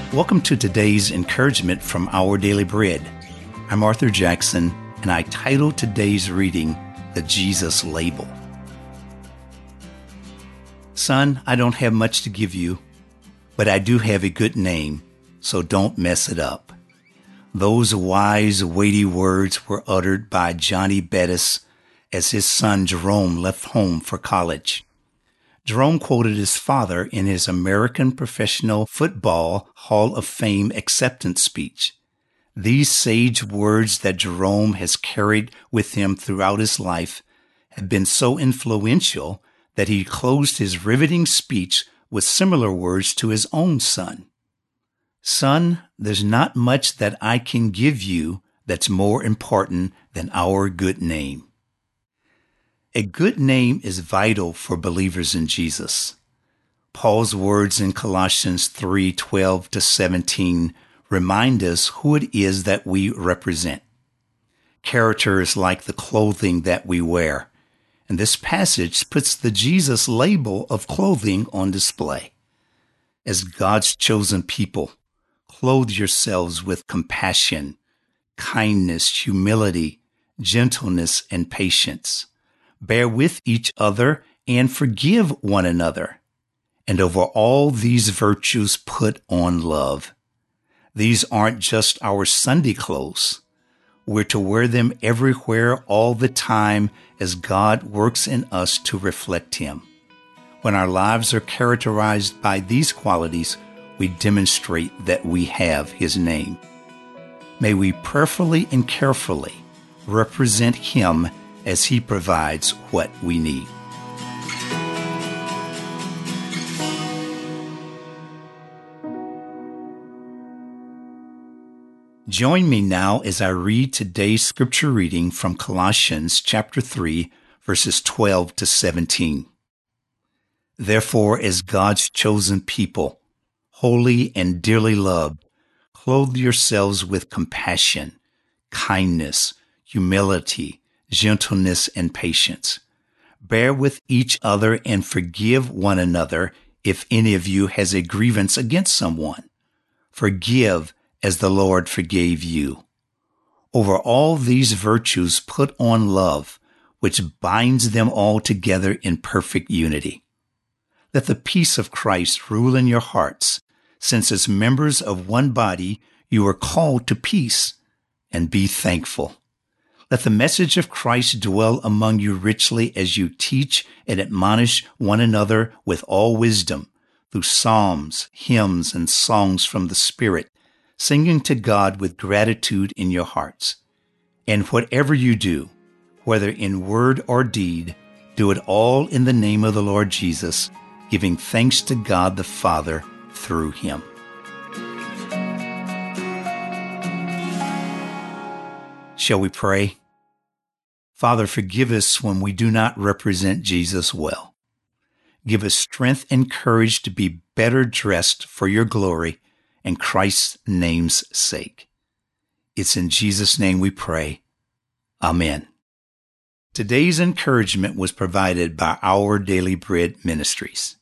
Welcome to today's encouragement from Our Daily Bread. I'm Arthur Jackson, and I titled today's reading, The Jesus Label. Son, I don't have much to give you, but I do have a good name, so don't mess it up. Those wise, weighty words were uttered by Johnny Bettis as his son Jerome left home for college. Jerome quoted his father in his American Professional Football Hall of Fame acceptance speech. These sage words that Jerome has carried with him throughout his life have been so influential that he closed his riveting speech with similar words to his own son. Son, there's not much that I can give you that's more important than our good name. A good name is vital for believers in Jesus. Paul's words in Colossians 3:12-17 remind us who it is that we represent. Character is like the clothing that we wear, and this passage puts the Jesus label of clothing on display. As God's chosen people, clothe yourselves with compassion, kindness, humility, gentleness, and patience. Bear with each other and forgive one another. And over all these virtues, put on love. These aren't just our Sunday clothes. We're to wear them everywhere all the time as God works in us to reflect Him. When our lives are characterized by these qualities, we demonstrate that we have His name. May we prayerfully and carefully represent Him as He provides what we need. Join me now as I read today's scripture reading from Colossians chapter 3, verses 12-17. Therefore, as God's chosen people, holy and dearly loved, clothe yourselves with compassion, kindness, humility, gentleness, and patience. Bear with each other and forgive one another if any of you has a grievance against someone. Forgive as the Lord forgave you. Over all these virtues put on love, which binds them all together in perfect unity. Let the peace of Christ rule in your hearts, since as members of one body you are called to peace, and be thankful. Let the message of Christ dwell among you richly as you teach and admonish one another with all wisdom, through psalms, hymns, and songs from the Spirit, singing to God with gratitude in your hearts. And whatever you do, whether in word or deed, do it all in the name of the Lord Jesus, giving thanks to God the Father through Him. Shall we pray? Father, forgive us when we do not represent Jesus well. Give us strength and courage to be better dressed for your glory and Christ's name's sake. It's in Jesus' name we pray. Amen. Today's encouragement was provided by Our Daily Bread Ministries.